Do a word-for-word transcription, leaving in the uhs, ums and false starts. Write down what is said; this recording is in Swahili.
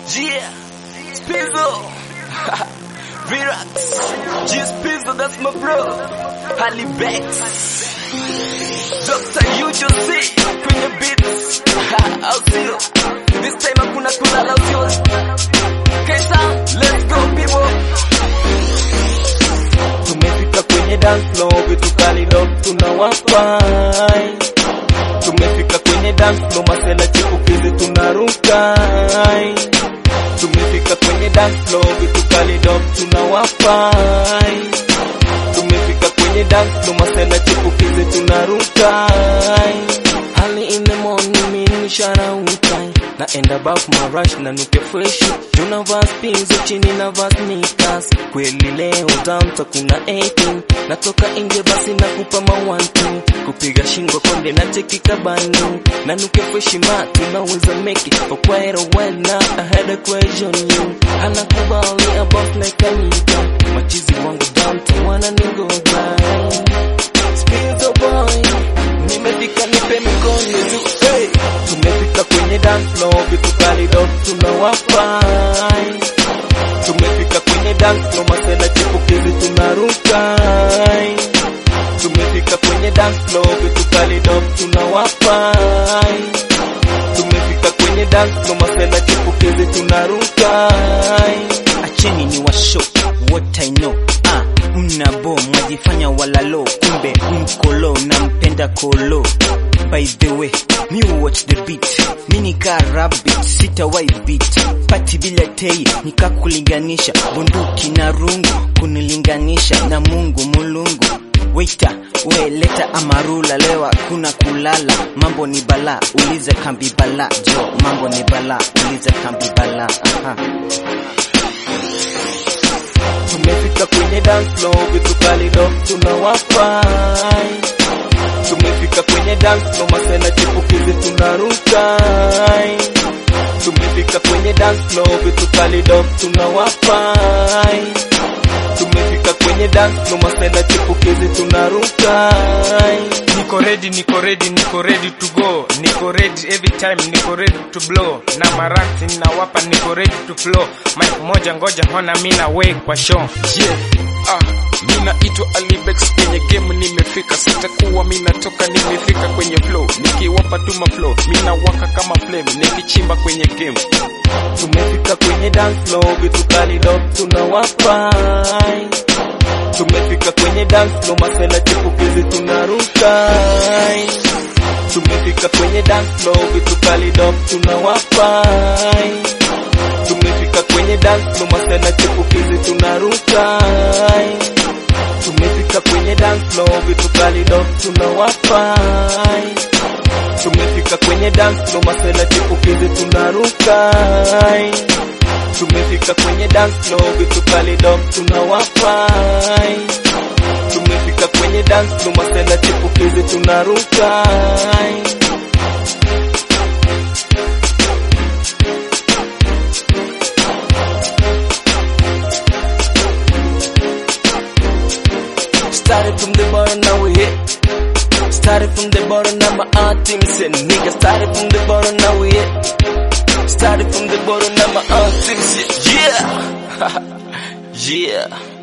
Yeah, Spizzo, Virax, G Spizzo, that's my bro. Harley Bex, Doctor U J C, kwenye beats. I'll see you. This time hakuna kulala, I'll see you. K-Sound, let's go people. Tumefika kwenye dance floor, vitu kali dog tunawafai. Tumefika kwenye dance floor, masela chipukizi tunaruka. Tumefika kwenye dance floor, vitu kali dog tunawafai. Tumefika kwenye dance floor, masela chipukizi tunaruka. Early in the morning, mimi shara utai. Naenda bafu marash na nuke fresh. Tunavaa spinzo chini na vaa sneakers. Kweli leo downta kuna eighteen. Natoka inge basi na kupa mawantu. Kupiga shingo konde na cheki kabanu. Na nuke fresh ma tunaweza make it for quite a while now. I had a question you. Anakubali a boss like Anita. Machizi wangu downta wana ningo grind. Spinzo boy, nimefika nipe mikono tu. Hey, tumefika kwenye dance floor, vitu kali dog tunawafai. Tumefika kwenye dance floor, masela chipukizi tunaruka. Tumefika kwenye dance floor, vitu kali dog tunawafai. Tumefika kwenye dance floor, masela chipukizi tunaruka. Acheni ni washo what I know. Ah, mnabo mwajifanya walalo, kumbe mkolo na mpenda kolo. By the way, me watch the beat. Mini ka rabbit, sita wai beat. Pati bila tei, nika kulinganisha. Bunduki na rungu, kunilinganisha na Mungu mulungu. Waiter, we leta amarula lewa, kuna kulala. Mambo ni bala, uliza kambi bala. Jo, mambo ni bala, uliza kambi bala. Aha. Tumefika kwenye dance floor, vitu kali dog tunawafai. Tumefika kwenye dance floor, masela chipukizi tunaruka. Tumefika kwenye dance floor, vitu kali dog tunawafai. Tumefika kwenye dance floor, masela chipukizi tunaruka. Niko ready, niko ready, niko ready to go. Niko ready every time, niko ready to blow. Na maranti ninawapa, niko ready to flow. Mic moja ngoja hona mina way kwa show. Yeah, ah, mina ito Alibex kwenye game nimefika. Sitakuwa mina toka nimefika kwenye flow. Nikiwapa tuma flow, mina waka kama flame. Nikichimba kwenye game. Tumefika kwenye dance floor, vitu kali dog tunawafai. Tumefika kwenye dance floor, masela chipukizi tunaruka. Tumefika kwenye dance floor, vitu kali dog tunawafai. Tumefika kwenye dance floor, masela chipukizi tunaruka. Tumefika kwenye dance floor, vitu kali dog tunawafai. Tumefika kwenye dance floor, masela chipukizi tunaruka. Tumefika kwenye dance floor, vitu kali dog tunawafai. Tumefika kwenye dance floor, masela chipukizi tunaruka. Started from the bottom, now we hit. Started from the bottom, now my aunt team said nigga. Started from the bottom, now we hit. Started from the bottom, now my aunt team said yeah. Yeah.